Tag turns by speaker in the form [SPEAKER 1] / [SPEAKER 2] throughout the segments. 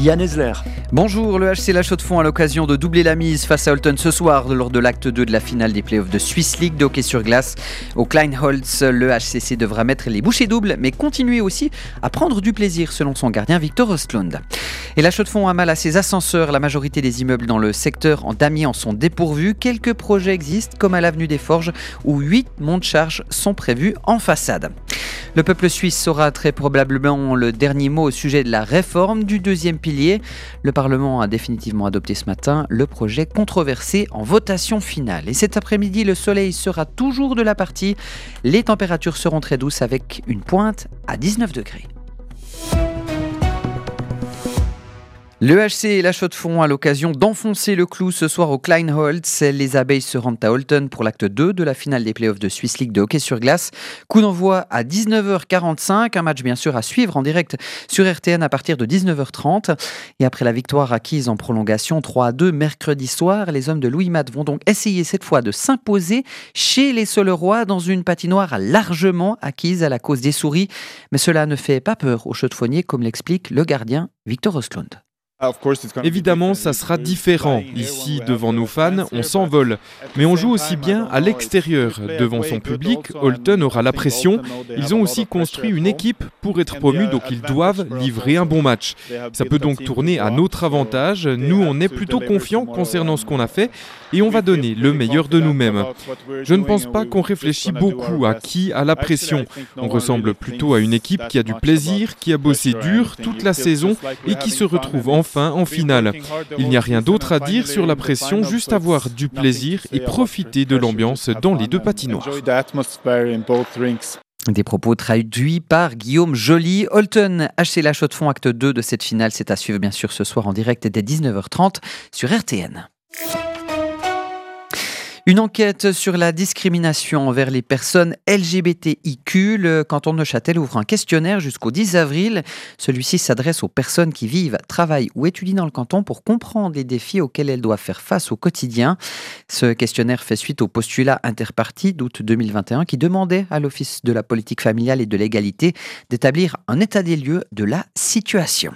[SPEAKER 1] Yann Ezler.
[SPEAKER 2] Bonjour, le HC La Chaux-de-Fonds a l'occasion de doubler la mise face à Holton ce soir lors de l'acte 2 de la finale des playoffs de Swiss League de hockey sur glace. Au Kleinholz, le HCC devra mettre les bouchées doubles mais continuer aussi à prendre du plaisir selon son gardien Victor Östlund. Et La Chaux-de-Fonds a mal à ses ascenseurs. La majorité des immeubles dans le secteur en damier en sont dépourvus. Quelques projets existent comme à l'avenue des Forges où 8 monte-charges sont prévus en façade. Le peuple suisse aura très probablement le dernier mot au sujet de la réforme du deuxième pilier. Le Parlement a définitivement adopté ce matin le projet controversé en votation finale. Et cet après-midi, le soleil sera toujours de la partie. Les températures seront très douces avec une pointe à 19 degrés. Le HC La Chaux-de-Fonds a l'occasion d'enfoncer le clou ce soir au Kleinholz. Les abeilles se rendent à Holton pour l'acte 2 de la finale des playoffs de Swiss League de hockey sur glace. Coup d'envoi à 19h45, un match bien sûr à suivre en direct sur RTN à partir de 19h30. Et après la victoire acquise en prolongation 3-2 mercredi soir, les hommes de Louis Matt vont donc essayer cette fois de s'imposer chez les Solerois dans une patinoire largement acquise à la cause des souris. Mais cela ne fait pas peur aux chaux-de-fonniers comme l'explique le gardien Victor Östlund.
[SPEAKER 3] Évidemment, ça sera différent. Ici, devant nos fans, on s'envole. Mais on joue aussi bien à l'extérieur. Devant son public, Holton aura la pression. Ils ont aussi construit une équipe pour être promus, donc ils doivent livrer un bon match. Ça peut donc tourner à notre avantage. Nous, on est plutôt confiants concernant ce qu'on a fait et on va donner le meilleur de nous-mêmes. Je ne pense pas qu'on réfléchit beaucoup à qui a la pression. On ressemble plutôt à une équipe qui a du plaisir, qui a bossé dur toute la saison et qui se retrouve enfin en finale. Il n'y a rien d'autre à dire sur la pression, juste avoir du plaisir et profiter de l'ambiance dans les deux patinoires.
[SPEAKER 2] Des propos traduits par Guillaume Joly. Holton, HC La Chaux-de-Fonds, acte 2 de cette finale, c'est à suivre bien sûr ce soir en direct dès 19h30 sur RTN. Une enquête sur la discrimination envers les personnes LGBTIQ. Le canton de Neuchâtel ouvre un questionnaire jusqu'au 10 avril. Celui-ci s'adresse aux personnes qui vivent, travaillent ou étudient dans le canton pour comprendre les défis auxquels elles doivent faire face au quotidien. Ce questionnaire fait suite au postulat interparti d'août 2021 qui demandait à l'Office de la politique familiale et de l'égalité d'établir un état des lieux de la situation.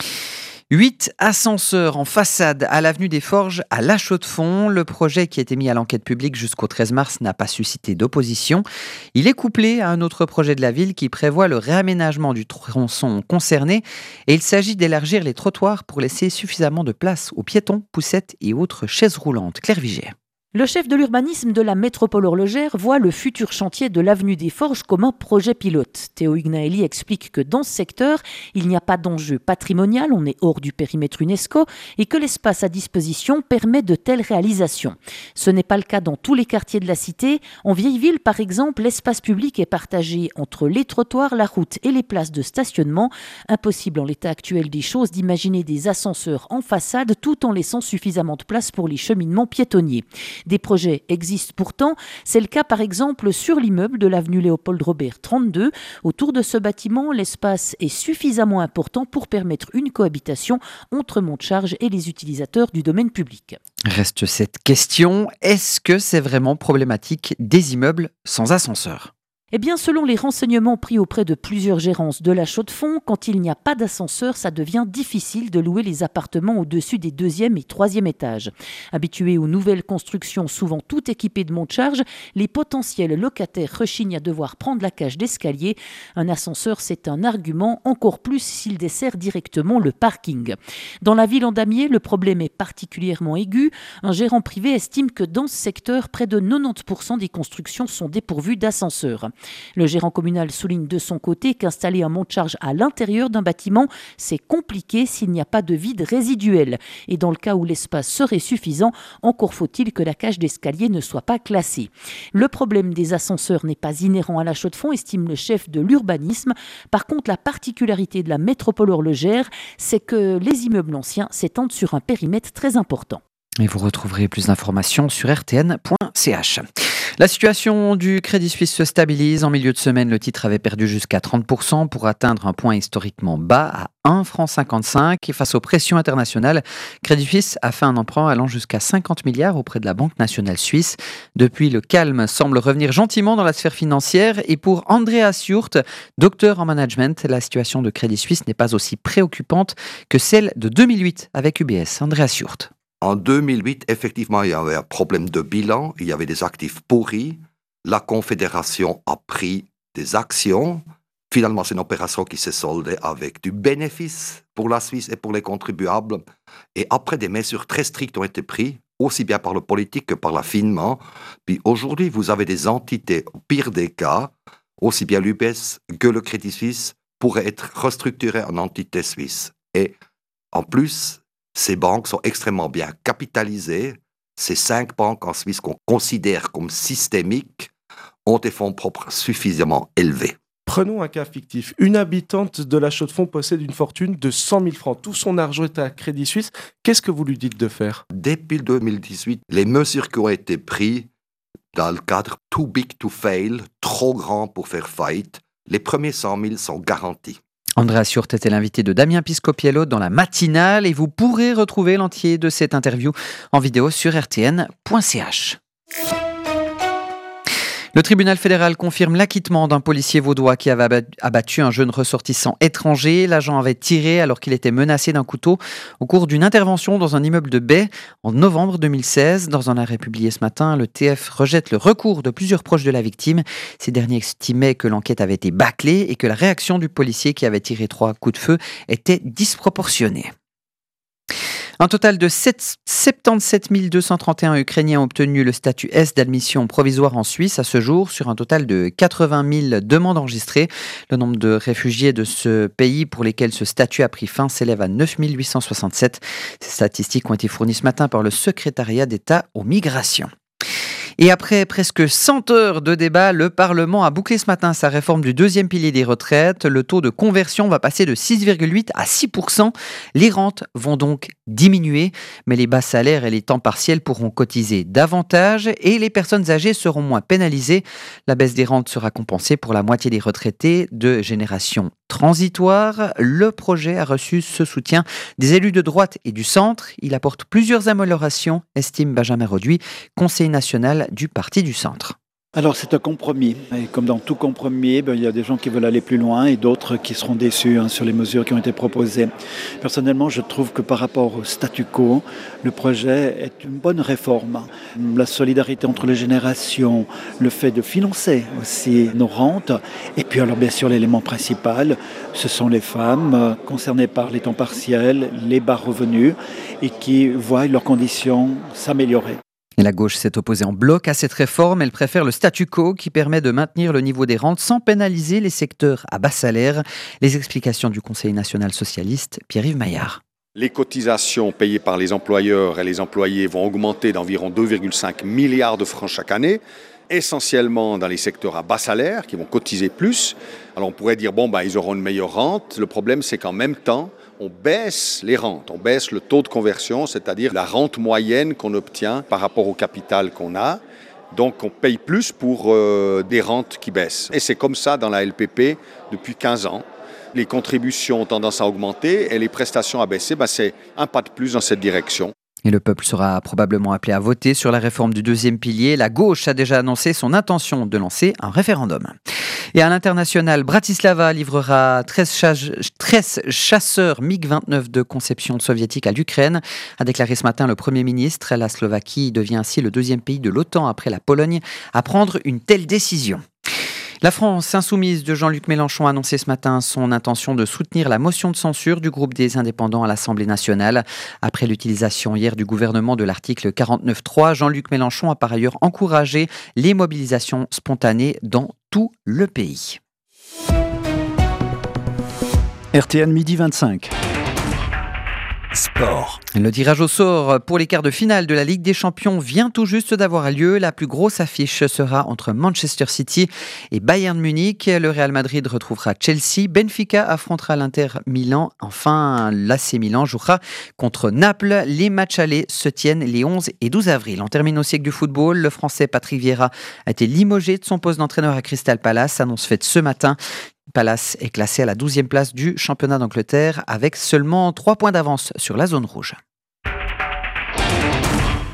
[SPEAKER 2] 8 ascenseurs en façade à l'avenue des Forges à La Chaux-de-Fonds. Le projet qui a été mis à l'enquête publique jusqu'au 13 mars n'a pas suscité d'opposition. Il est couplé à un autre projet de la ville qui prévoit le réaménagement du tronçon concerné et il s'agit d'élargir les trottoirs pour laisser suffisamment de place aux piétons, poussettes et autres chaises roulantes. Claire Vigier.
[SPEAKER 4] Le chef de l'urbanisme de la métropole horlogère voit le futur chantier de l'avenue des Forges comme un projet pilote. Théo Ignaeli explique que dans ce secteur, il n'y a pas d'enjeu patrimonial, on est hors du périmètre UNESCO, et que l'espace à disposition permet de telles réalisations. Ce n'est pas le cas dans tous les quartiers de la cité. En vieille ville, par exemple, l'espace public est partagé entre les trottoirs, la route et les places de stationnement. Impossible en l'état actuel des choses d'imaginer des ascenseurs en façade tout en laissant suffisamment de place pour les cheminements piétonniers. Des projets existent pourtant. C'est le cas par exemple sur l'immeuble de l'avenue Léopold Robert 32. Autour de ce bâtiment, l'espace est suffisamment important pour permettre une cohabitation entre monte-charge et les utilisateurs du domaine public.
[SPEAKER 2] Reste cette question, est-ce que c'est vraiment problématique des immeubles sans ascenseur ?
[SPEAKER 4] Eh bien, selon les renseignements pris auprès de plusieurs gérances de La Chaux-de-Fonds, quand il n'y a pas d'ascenseur, ça devient difficile de louer les appartements au-dessus des 2e et 3e étages. Habitués aux nouvelles constructions, souvent toutes équipées de monte-charge, les potentiels locataires rechignent à devoir prendre la cage d'escalier. Un ascenseur, c'est un argument, encore plus s'il dessert directement le parking. Dans la ville en damier, le problème est particulièrement aigu. Un gérant privé estime que dans ce secteur, près de 90% des constructions sont dépourvues d'ascenseurs. Le gérant communal souligne de son côté qu'installer un monte-charge à l'intérieur d'un bâtiment, c'est compliqué s'il n'y a pas de vide résiduel. Et dans le cas où l'espace serait suffisant, encore faut-il que la cage d'escalier ne soit pas classée. Le problème des ascenseurs n'est pas inhérent à La Chaux-de-Fonds, estime le chef de l'urbanisme. Par contre, la particularité de la métropole horlogère, c'est que les immeubles anciens s'étendent sur un périmètre très important.
[SPEAKER 2] Et vous retrouverez plus d'informations sur rtn.ch. La situation du Crédit Suisse se stabilise. En milieu de semaine, le titre avait perdu jusqu'à 30% pour atteindre un point historiquement bas à 1,55 franc. Et face aux pressions internationales, Crédit Suisse a fait un emprunt allant jusqu'à 50 milliards auprès de la Banque nationale suisse. Depuis, le calme semble revenir gentiment dans la sphère financière. Et pour Andreas Jurt, docteur en management, la situation de Crédit Suisse n'est pas aussi préoccupante que celle de 2008 avec UBS. Andreas Jurt.
[SPEAKER 1] En 2008, effectivement, il y avait un problème de bilan, il y avait des actifs pourris. La Confédération a pris des actions. Finalement, c'est une opération qui s'est soldée avec du bénéfice pour la Suisse et pour les contribuables. Et après, des mesures très strictes ont été prises, aussi bien par le politique que par l'affinement. Puis aujourd'hui, vous avez des entités, au pire des cas, aussi bien l'UBS que le Crédit Suisse, pourraient être restructurées en entités suisses. Et en plus, ces banques sont extrêmement bien capitalisées. Ces 5 banques en Suisse qu'on considère comme systémiques ont des fonds propres suffisamment élevés.
[SPEAKER 5] Prenons un cas fictif. Une habitante de la Chaux-de-Fonds possède une fortune de 100 000 francs. Tout son argent est à Crédit Suisse. Qu'est-ce que vous lui dites de faire ?
[SPEAKER 1] Depuis 2018, les mesures qui ont été prises dans le cadre « too big to fail », trop grand pour faire faillite, les premiers 100 000 sont garantis.
[SPEAKER 2] Andreas Jurt était l'invité de Damien Piscopiello dans la matinale et vous pourrez retrouver l'entier de cette interview en vidéo sur rtn.ch. Le tribunal fédéral confirme l'acquittement d'un policier vaudois qui avait abattu un jeune ressortissant étranger. L'agent avait tiré alors qu'il était menacé d'un couteau au cours d'une intervention dans un immeuble de Baie en novembre 2016. Dans un arrêt publié ce matin, le TF rejette le recours de plusieurs proches de la victime. Ces derniers estimaient que l'enquête avait été bâclée et que la réaction du policier qui avait tiré 3 coups de feu était disproportionnée. Un total de 77 231 Ukrainiens ont obtenu le statut S d'admission provisoire en Suisse à ce jour, sur un total de 80 000 demandes enregistrées. Le nombre de réfugiés de ce pays pour lesquels ce statut a pris fin s'élève à 9 867. Ces statistiques ont été fournies ce matin par le secrétariat d'État aux migrations. Et après presque 100 heures de débat, le Parlement a bouclé ce matin sa réforme du deuxième pilier des retraites. Le taux de conversion va passer de 6,8 à 6%. Les rentes vont donc diminuer, mais les bas salaires et les temps partiels pourront cotiser davantage et les personnes âgées seront moins pénalisées. La baisse des rentes sera compensée pour la moitié des retraités de génération transitoire. Le projet a reçu ce soutien des élus de droite et du centre. Il apporte plusieurs améliorations, estime Benjamin Roduit, conseiller national du Parti du Centre.
[SPEAKER 6] Alors c'est un compromis, et comme dans tout compromis, il y a des gens qui veulent aller plus loin et d'autres qui seront déçus sur les mesures qui ont été proposées. Personnellement, je trouve que par rapport au statu quo, le projet est une bonne réforme. La solidarité entre les générations, le fait de financer aussi nos rentes, et puis alors bien sûr l'élément principal, ce sont les femmes concernées par les temps partiels, les bas revenus, et qui voient leurs conditions s'améliorer.
[SPEAKER 2] Et la gauche s'est opposée en bloc à cette réforme. Elle préfère le statu quo qui permet de maintenir le niveau des rentes sans pénaliser les secteurs à bas salaire. Les explications du conseiller national socialiste, Pierre-Yves Maillard.
[SPEAKER 7] Les cotisations payées par les employeurs et les employés vont augmenter d'environ 2,5 milliards de francs chaque année, essentiellement dans les secteurs à bas salaire qui vont cotiser plus. Alors on pourrait dire, ils auront une meilleure rente. Le problème, c'est qu'en même temps, on baisse les rentes, on baisse le taux de conversion, c'est-à-dire la rente moyenne qu'on obtient par rapport au capital qu'on a. Donc on paye plus pour des rentes qui baissent. Et c'est comme ça dans la LPP depuis 15 ans. Les contributions ont tendance à augmenter et les prestations à baisser, c'est un pas de plus dans cette direction.
[SPEAKER 2] Et le peuple sera probablement appelé à voter sur la réforme du deuxième pilier. La gauche a déjà annoncé son intention de lancer un référendum. Et à l'international, Bratislava livrera 13 chasseurs MiG-29 de conception soviétique à l'Ukraine, a déclaré ce matin le Premier ministre. La Slovaquie devient ainsi le deuxième pays de l'OTAN après la Pologne à prendre une telle décision. La France insoumise de Jean-Luc Mélenchon a annoncé ce matin son intention de soutenir la motion de censure du groupe des Indépendants à l'Assemblée nationale. Après l'utilisation hier du gouvernement de l'article 49.3, Jean-Luc Mélenchon a par ailleurs encouragé les mobilisations spontanées dans tout le pays.
[SPEAKER 8] RTN midi 25. Sport.
[SPEAKER 2] Le tirage au sort pour les quarts de finale de la Ligue des Champions vient tout juste d'avoir lieu. La plus grosse affiche sera entre Manchester City et Bayern Munich. Le Real Madrid retrouvera Chelsea. Benfica affrontera l'Inter Milan. Enfin, l'AC Milan jouera contre Naples. Les matchs allés se tiennent les 11 et 12 avril. On termine aussi avec du football. Le Français Patrick Vieira a été limogé de son poste d'entraîneur à Crystal Palace. Annonce faite ce matin. Palace est classé à la 12e place du championnat d'Angleterre avec seulement 3 points d'avance sur la zone rouge.